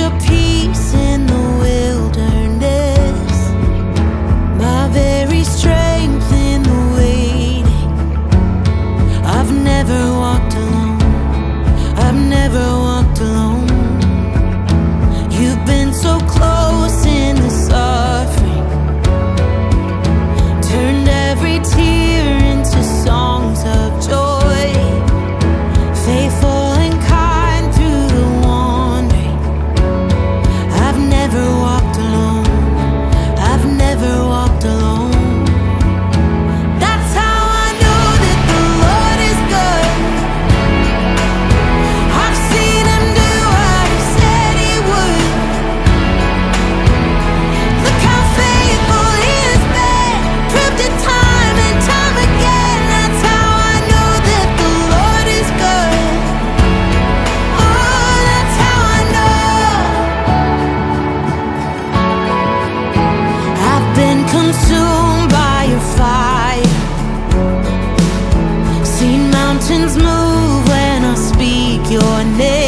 a peace in the wilderness, my very strength in the waiting. I've never walked alone, I've never walked alone. You've been so close in the suffering, turned every tear into songs of joy. Faithful and kind through the wandering. I've never walked alone, I've never walked alone. That's how I know that the Lord is good. I've seen him do what he said he would. Look how faithful he has been, proved it time and time again. That's how I know that the Lord is good. Oh, that's how I know. I've been consumed by your fire, seen mountains move when I speak your name.